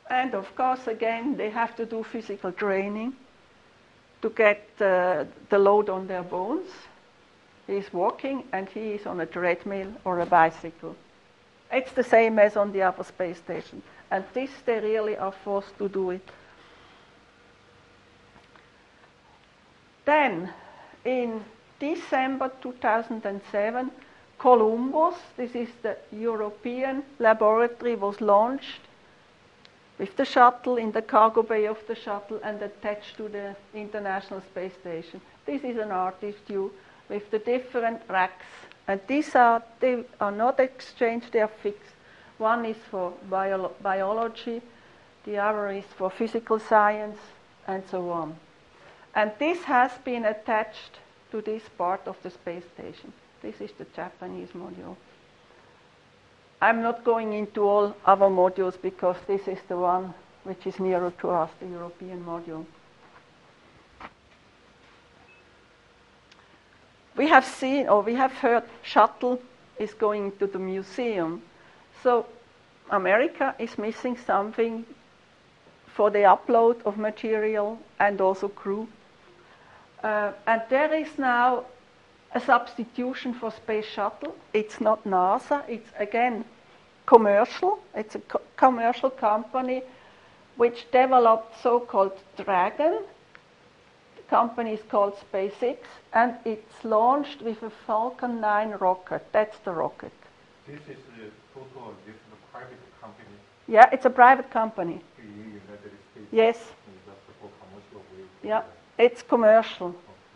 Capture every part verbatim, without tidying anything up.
And of course, again, they have to do physical training to get uh, the load on their bones. He's walking and he is on a treadmill or a bicycle. It's the same as on the other space station. And this, they really are forced to do it. Then, in December two thousand seven, Columbus, this is the European laboratory, was launched with the shuttle in the cargo bay of the shuttle and attached to the International Space Station. This is an artist view with the different racks. And these are, they are not exchanged, they are fixed. One is for bio- biology, the other is for physical science, and so on. And this has been attached to this part of the space station. This is the Japanese module. I'm not going into all other modules because this is the one which is nearer to us, the European module. We have seen, or we have heard, shuttle is going to the museum. So America is missing something for the upload of material and also crew. Uh, and there is now a substitution for Space Shuttle. It's not NASA. It's, again, commercial. It's a co- commercial company which developed so-called Dragon. The company is called SpaceX, and it's launched with a Falcon nine rocket. That's the rocket. This is a total, this is a private company? Yeah, it's a private company. In the United States? Yes. That's for commercial way. Yeah, it's commercial.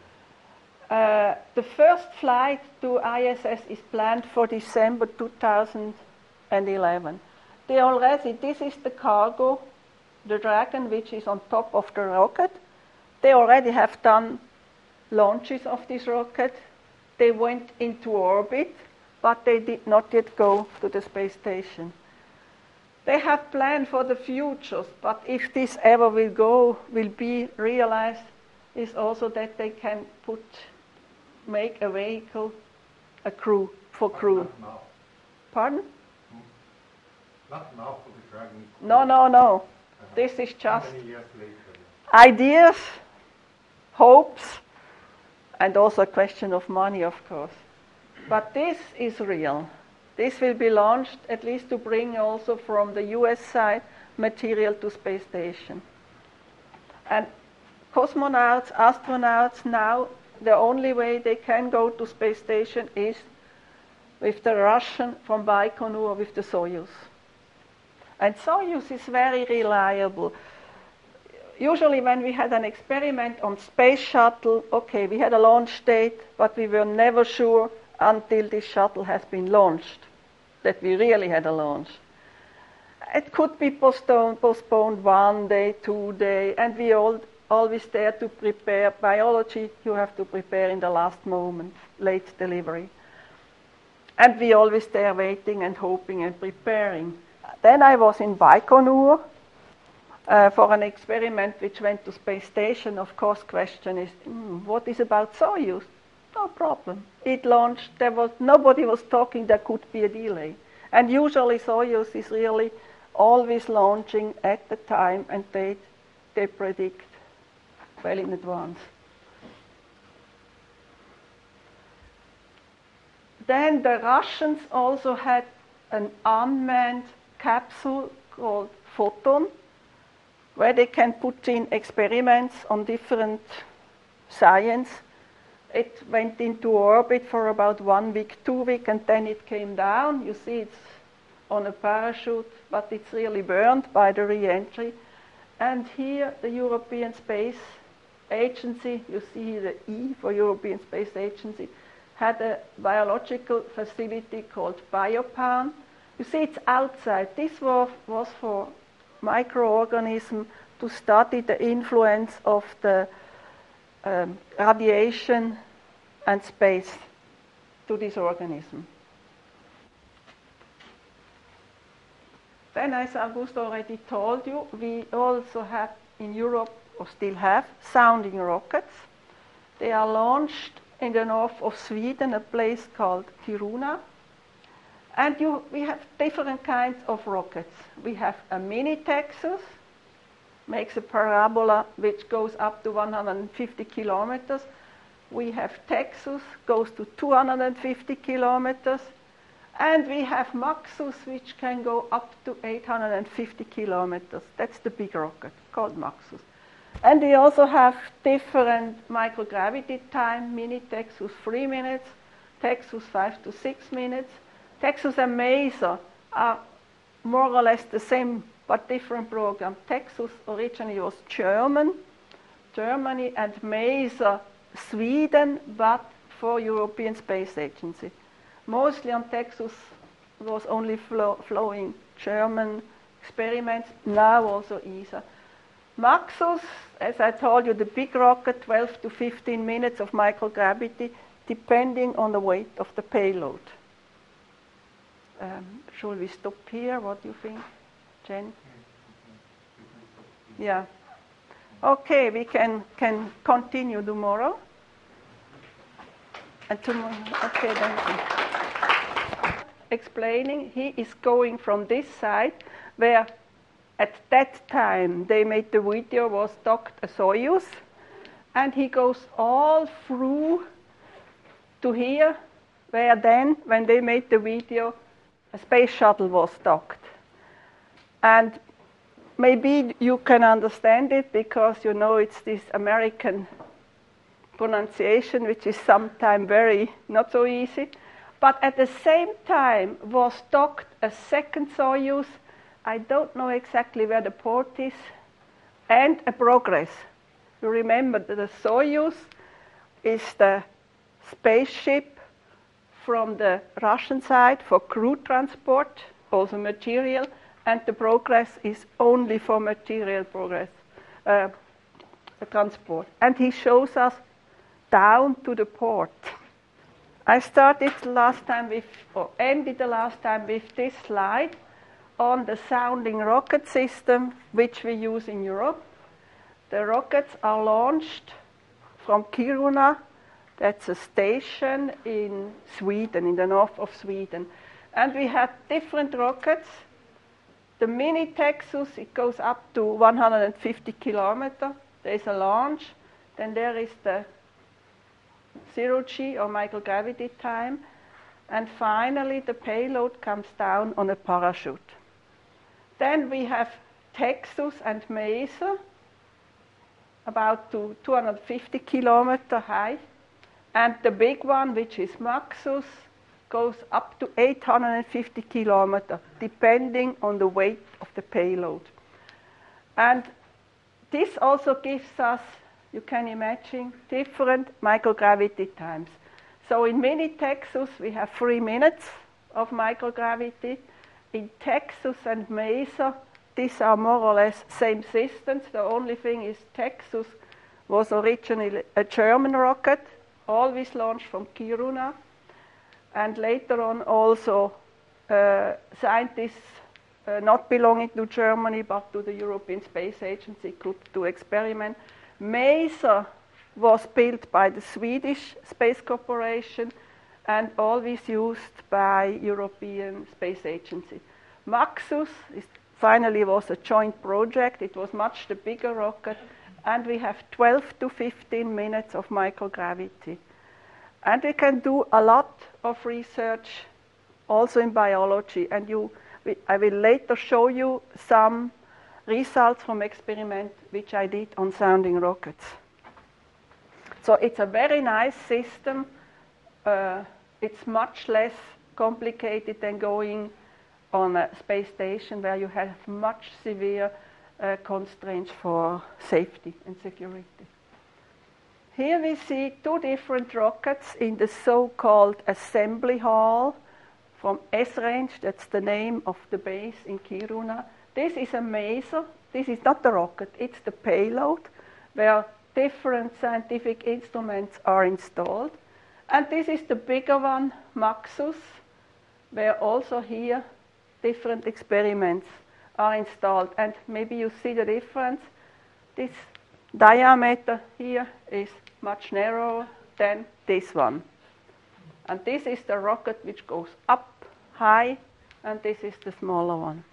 Uh, the first flight to I S S is planned for December two thousand eleven. They already, this is the cargo, the Dragon, which is on top of the rocket. They already have done launches of this rocket. They went into orbit, but they did not yet go to the space station. They have planned for the futures, but if this ever will go, will be realized, is also that they can put make a vehicle, a crew, for crew. Not now. Pardon? Hmm. Not now for the Dragon. No, no, no. Uh-huh. This is just How many years later? ideas, hopes, and also a question of money, of course. But this is real. This will be launched at least to bring also from the U S side material to space station. And cosmonauts, astronauts now, the only way they can go to space station is with the Russian from Baikonur with the Soyuz. And Soyuz is very reliable. Usually when we had an experiment on space shuttle, okay, we had a launch date, but we were never sure until this shuttle has been launched that we really had a launch. It could be postponed, postponed one day, two days, and we all always there to prepare. Biology, you have to prepare in the last moment, late delivery. And we always there waiting and hoping and preparing. Then I was in Baikonur uh, for an experiment which went to space station. Of course, question is, mm, what is about Soyuz? No problem. It launched, there was, nobody was talking there could be a delay. And usually Soyuz is really always launching at the time and date they predict well in advance. Then the Russians also had an unmanned capsule called Photon, where they can put in experiments on different science. It went into orbit for about one week, two weeks, and then it came down. You see it's on a parachute, but it's really burned by the re-entry. And here the European Space Agency, you see the E for European Space Agency, had a biological facility called Biopan. You see it's outside. This was, was for microorganisms to study the influence of the um, radiation and space to this organism. Then, as Augusto already told you, we also have in Europe, or still have, sounding rockets. They are launched in the north of Sweden, a place called Kiruna. And you, we have different kinds of rockets. We have a mini Texas, makes a parabola which goes up to one hundred fifty kilometers. We have Texas, goes to two hundred fifty kilometers. And we have Maxus, which can go up to eight hundred fifty kilometers. That's the big rocket, called Maxus. And we also have different microgravity time. Mini Texas, three minutes. Texas, five to six minutes. Texas and MESA are more or less the same, but different program. Texas originally was German, Germany, and MESA, Sweden, but for European Space Agency. Mostly on Texas was only flow, flowing German experiments, now also E S A. Maxus, as I told you, the big rocket, twelve to fifteen minutes of microgravity, depending on the weight of the payload. Um, shall we stop here? What do you think, Jen? Yeah. Okay, we can, can continue tomorrow. And tomorrow, okay, then. Explaining, he is going from this side, where at that time they made the video, was docked a Soyuz, and he goes all through to here, where then, when they made the video, a space shuttle was docked. And maybe you can understand it because you know it's this American pronunciation, which is sometimes very not so easy. But at the same time was docked a second Soyuz, I don't know exactly where the port is, and a Progress. You remember that the Soyuz is the spaceship from the Russian side for crew transport, also material, and the Progress is only for material progress, uh, transport. And he shows us down to the port. I started last time with, or ended the last time with this slide on the sounding rocket system which we use in Europe. The rockets are launched from Kiruna. That's a station in Sweden, in the north of Sweden. And we have different rockets. The mini Texas, it goes up to one hundred fifty kilometers. There's a launch. Then there is the zero G or microgravity time. And finally, the payload comes down on a parachute. Then we have Texas and MESA, about to two hundred fifty kilometers high. And the big one, which is Maxus, goes up to eight hundred fifty kilometers, depending on the weight of the payload. And this also gives us, you can imagine, different microgravity times. So in mini Texas, we have three minutes of microgravity. In Texas and MESA, these are more or less same systems. The only thing is Texas was originally a German rocket, always launched from Kiruna. And later on also uh, scientists uh, not belonging to Germany but to the European Space Agency could do experiment. MESA was built by the Swedish Space Corporation and always used by European Space Agency. Maxus is, finally was a joint project. It was much the bigger rocket, and we have twelve to fifteen minutes of microgravity. And we can do a lot of research also in biology, and you, I will later show you some results from experiment which I did on sounding rockets. So it's a very nice system. Uh, it's much less complicated than going on a space station where you have much severe uh, constraints for safety and security. Here we see two different rockets in the so-called assembly hall from S-Range. That's the name of the base in Kiruna. This is a MESA. This is not the rocket, it's the payload where different scientific instruments are installed. And this is the bigger one, Maxus, where also here different experiments are installed. And maybe you see the difference. This diameter here is much narrower than this one. And this is the rocket which goes up high, and this is the smaller one.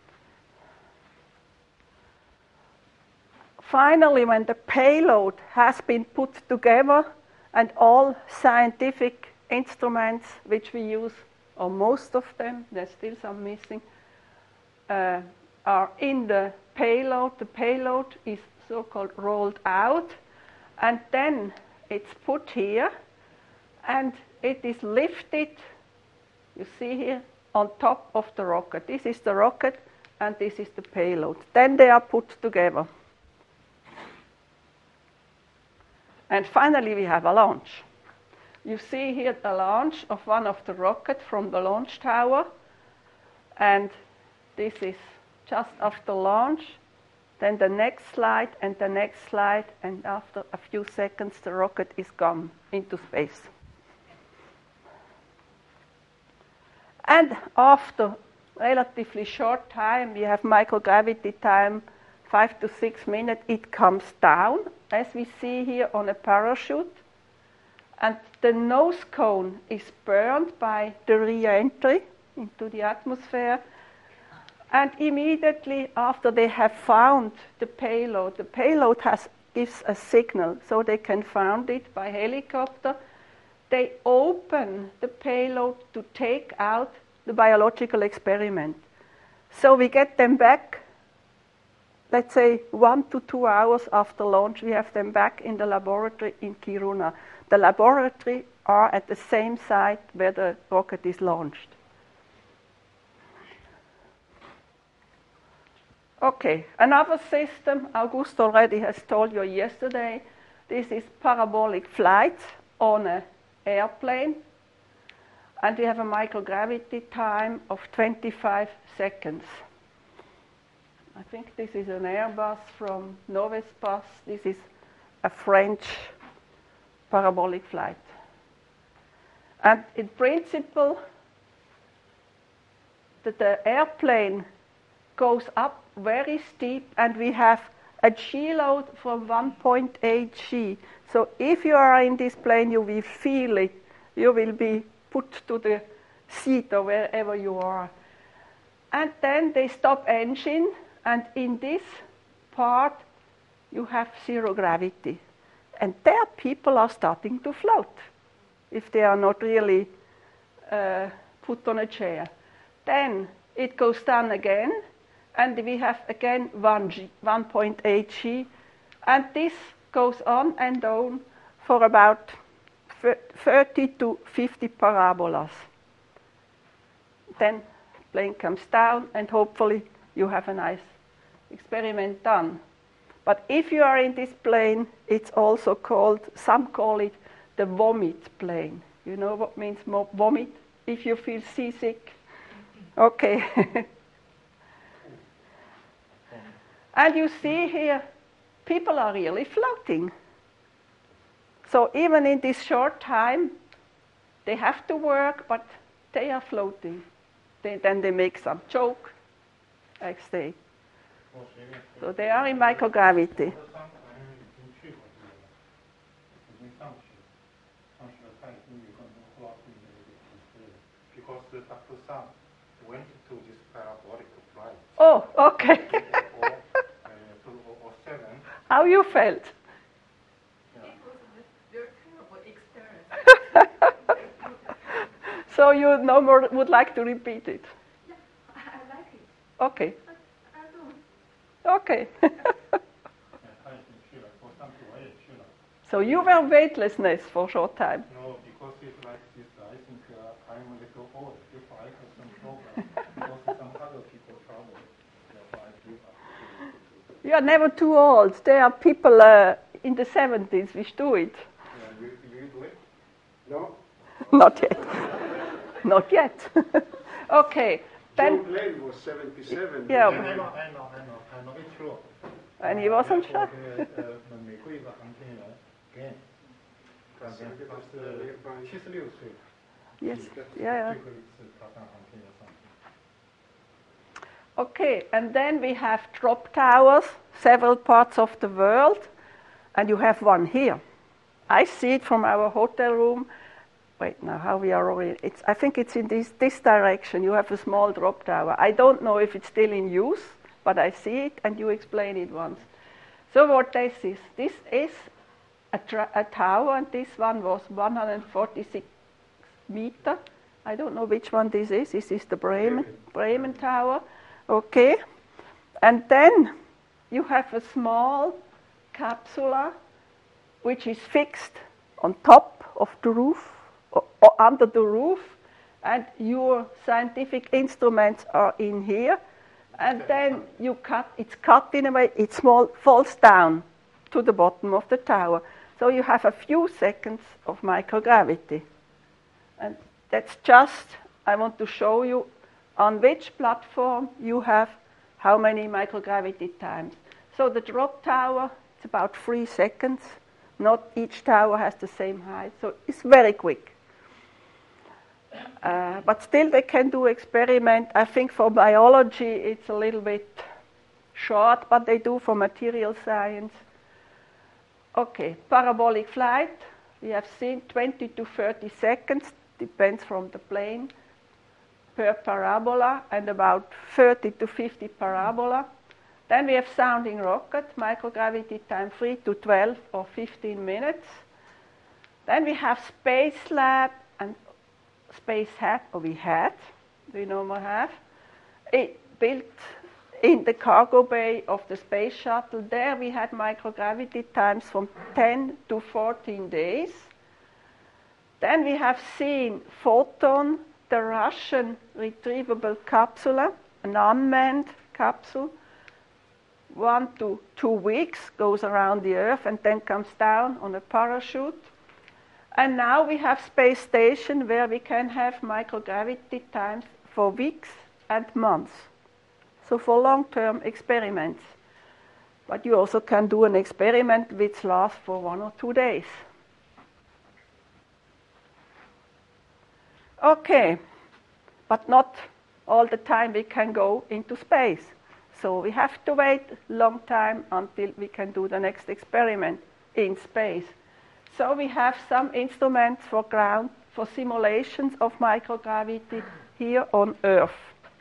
Finally, when the payload has been put together and all scientific instruments which we use, or most of them, there's still some missing, uh, are in the payload. The payload is so-called rolled out, and then it's put here, and it is lifted, you see here, on top of the rocket. This is the rocket, and this is the payload. Then they are put together. And finally, we have a launch. You see here the launch of one of the rockets from the launch tower. And this is just after launch. Then the next slide and the next slide. And after a few seconds, the rocket is gone into space. And after relatively short time, we have microgravity time, five to six minutes, it comes down, as we see here on a parachute. And the nose cone is burned by the re-entry into the atmosphere. And immediately after they have found the payload, the payload has, gives a signal, so they can find it by helicopter. They open the payload to take out the biological experiment. So we get them back, let's say one to two hours after launch, we have them back in the laboratory in Kiruna. The laboratory are at the same site where the rocket is launched. Okay, another system, Auguste already has told you yesterday, this is parabolic flight on an airplane, and we have a microgravity time of twenty-five seconds. I think this is an Airbus from Novespace. This is a French parabolic flight. And in principle, the, the airplane goes up very steep, and we have a G load from one point eight G. So if you are in this plane, you will feel it. You will be put to the seat or wherever you are. And then they stop engine, and in this part, you have zero gravity. And there people are starting to float, if they are not really uh, put on a chair. Then it goes down again, and we have again one point eight G, and this goes on and on for about thirty to fifty parabolas. Then plane comes down, and hopefully you have a nice experiment done. But if you are in this plane, it's also called, some call it the vomit plane. You know what means vomit? If you feel seasick. Okay. And you see here, people are really floating. So even in this short time, they have to work, but they are floating. They, then they make some joke, next day. So they are in microgravity. Because Doctor Sam went to this parabolic flight. Oh, okay. or, uh, or seven. How you felt? It was a very terrible experience. So you no more would like to repeat it? Yeah, I like it. Okay. I, I do. Okay. So you were weightlessness for a short time. No, because it's like this, I think uh, I'm a little old. If I have some problem, because some other people travel, therefore I give up. You are never too old. There are people uh, in the seventies which do it. Yeah, you, you do it? No? Not yet. Not yet. Okay. John Then, Glenn was seventy-seven. Yeah. I know, I know, I know, I'm not sure. and he wasn't sure. 美国一个航天员 Glenn，当年他是七十六岁， Yes. Yeah. 最后一次他当航天员上天。 Okay, and then we have drop towers, several parts of the world, and you have one here. I see it from our hotel room. wait now, how we are already, it's, I think it's in this, this direction. You have a small drop tower. I don't know if it's still in use, but I see it, and you explained it once. So what this is, this is a, tra- a tower, and this one was one hundred forty-six meter. I don't know which one this is. This is the Bremen, Bremen Tower. Okay. And then you have a small capsule which is fixed on top of the roof, or, or under the roof, and your scientific instruments are in here. And then you cut, it's cut in a way, it small falls down to the bottom of the tower. So you have a few seconds of microgravity. And that's just, I want to show you on which platform you have how many microgravity times. So the drop tower, it's about three seconds. Not each tower has the same height, so it's very quick. Uh, but still they can do experiment. I think for biology it's a little bit short, but they do for material science. Okay, parabolic flight, we have seen twenty to thirty seconds, depends from the plane, per parabola, and about thirty to fifty parabola. Then we have sounding rocket, microgravity time three to twelve or fifteen minutes. Then we have Space Lab and Space had, or we had, we no more have, it built in the cargo bay of the space shuttle. There we had microgravity times from ten to fourteen days. Then we have seen Photon, the Russian retrievable capsule, an unmanned capsule, one to two weeks, goes around the Earth and then comes down on a parachute. And now we have space station where we can have microgravity times for weeks and months. So for long-term experiments. But you also can do an experiment which lasts for one or two days. Okay, but not all the time we can go into space. So we have to wait a long time until we can do the next experiment in space. So we have some instruments for ground, for simulations of microgravity here on Earth.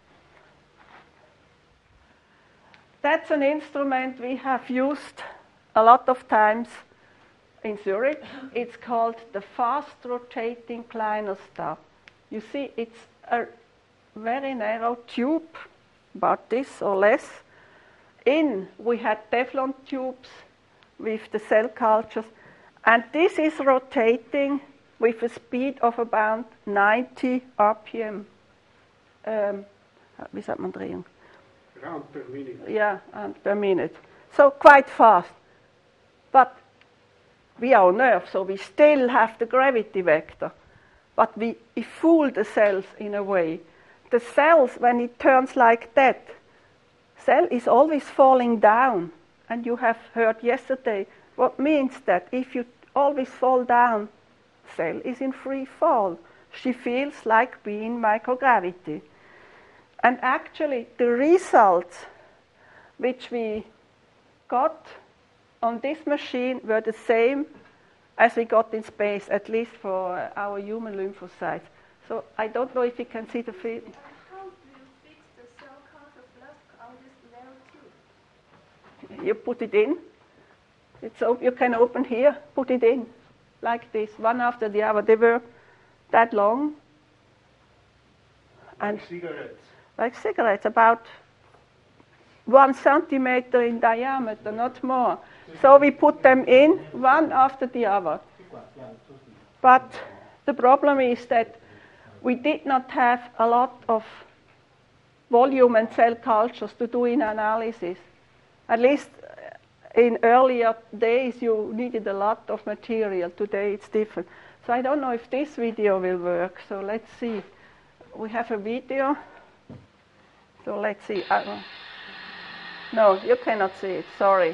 That's an instrument we have used a lot of times in Zurich. It's called the fast rotating Kleiner Star. You see, it's a very narrow tube, about this or less. In, we had Teflon tubes with the cell cultures. And this is rotating with a speed of about ninety R P M. Um, wie sagt man drehen? Round per minute. Yeah, and per minute. So quite fast. But we are on Earth, so we still have the gravity vector. But we, we fool the cells in a way. The cells, when it turns like that, cell is always falling down. And you have heard yesterday, what means that if you always fall down, cell is in free fall. She feels like being microgravity. And actually, the results which we got on this machine were the same as we got in space, at least for our human lymphocytes. So I don't know if you can see the field. How do you fix the cell culture flux on this narrow tube? You put it in. It's op- you can open here, put it in, like this, one after the other. They were that long. And Like cigarettes. like cigarettes, about one centimeter in diameter, not more. So we put them in, one after the other. But the problem is that we did not have a lot of volume and cell cultures to do in analysis. At least in earlier days, you needed a lot of material. Today, it's different. So I don't know if this video will work. So let's see. We have a video. So let's see. Uh, no, you cannot see it. Sorry.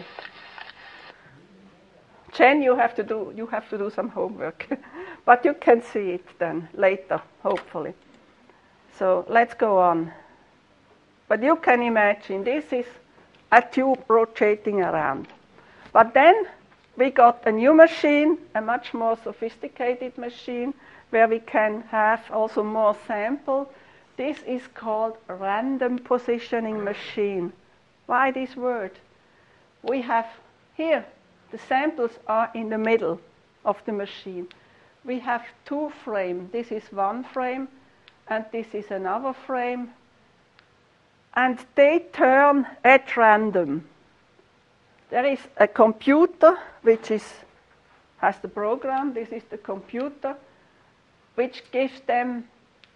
Jen, you have to do you have to do some homework, but you can see it then later, hopefully. So let's go on. But you can imagine this is a tube rotating around. But then we got a new machine, a much more sophisticated machine, where we can have also more samples. This is called random positioning machine. Why this word? We have here, the samples are in the middle of the machine. We have two frames. This is one frame, and this is another frame. And they turn at random. There is a computer which is, has the program. This is the computer, which gives them,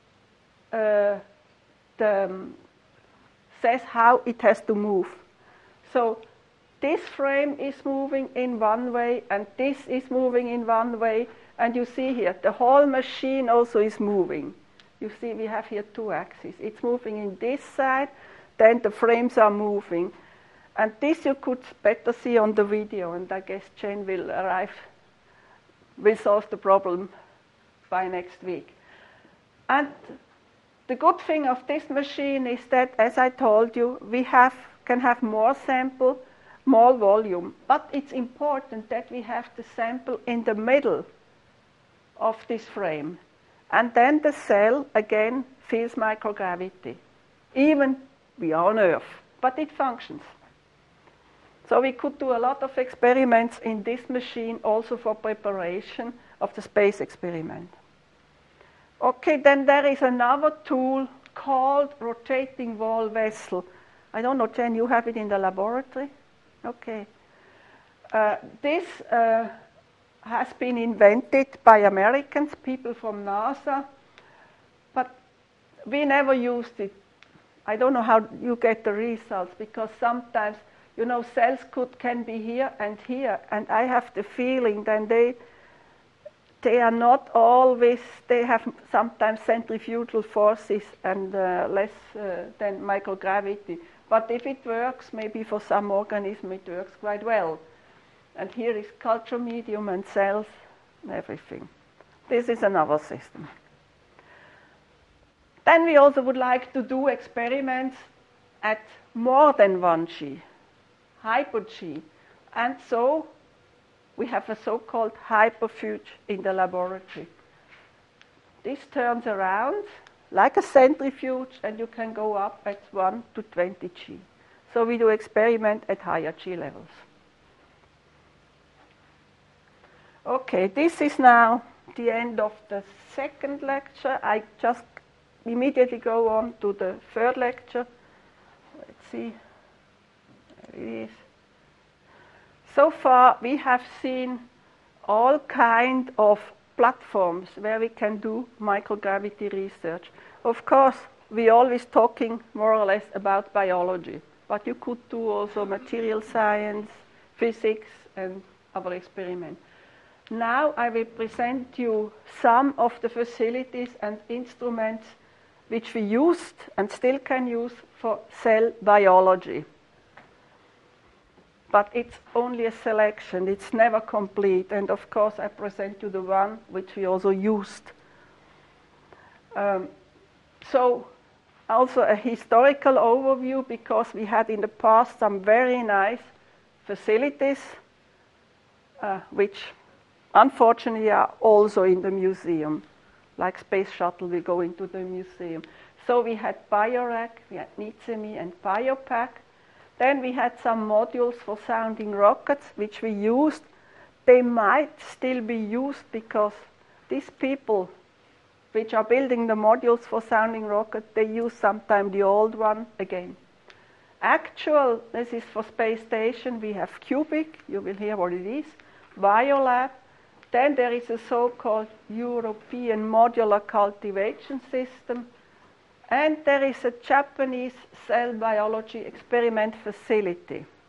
uh, the, um, says how it has to move. So this frame is moving in one way, and this is moving in one way. And you see here, the whole machine also is moving. You see, we have here two axes. It's moving in this side, then the frames are moving. And this you could better see on the video, and I guess Jane will arrive, will solve the problem by next week. And the good thing of this machine is that, as I told you, we have, can have more sample, more volume. But it's important that we have the sample in the middle of this frame. And then the cell, again, feels microgravity. Even we are on Earth, but it functions. So we could do a lot of experiments in this machine also for preparation of the space experiment. Okay, then there is another tool called rotating wall vessel. I don't know, Jen, you have it in the laboratory? Okay. Uh, this uh, has been invented by Americans, people from NASA, but we never used it. I don't know how you get the results, because sometimes, you know, cells could, can be here and here, and I have the feeling that they, they are not always, they have sometimes centrifugal forces and uh, less uh, than microgravity. But if it works, maybe for some organism it works quite well. And here is culture medium and cells and everything. This is another system. Then we also would like to do experiments at more than one G, hyper-G. And so we have a so-called hyperfuge in the laboratory. This turns around like a centrifuge, and you can go up at one to twenty G. So we do experiment at higher G levels. Okay, this is now the end of the second lecture. I just immediately go on to the third lecture. Let's see. There it is. So far, we have seen all kind of platforms where we can do microgravity research. Of course, we're always talking more or less about biology, but you could do also material science, physics, and other experiments. Now I will present you some of the facilities and instruments which we used and still can use for cell biology. But it's only a selection, it's never complete. And of course, I present you the one which we also used. Um, so, also a historical overview, because we had in the past some very nice facilities, uh, which unfortunately are also in the museum. Like Space Shuttle, we go into the museum. So we had BioRack, we had NITSEMI and BioPack. Then we had some modules for sounding rockets, which we used. They might still be used because these people which are building the modules for sounding rockets, they use sometimes the old one again. Actual, this is for space station, we have CUBIC, you will hear what it is, BioLab. Then there is a so-called European modular cultivation system. And there is a Japanese cell biology experiment facility.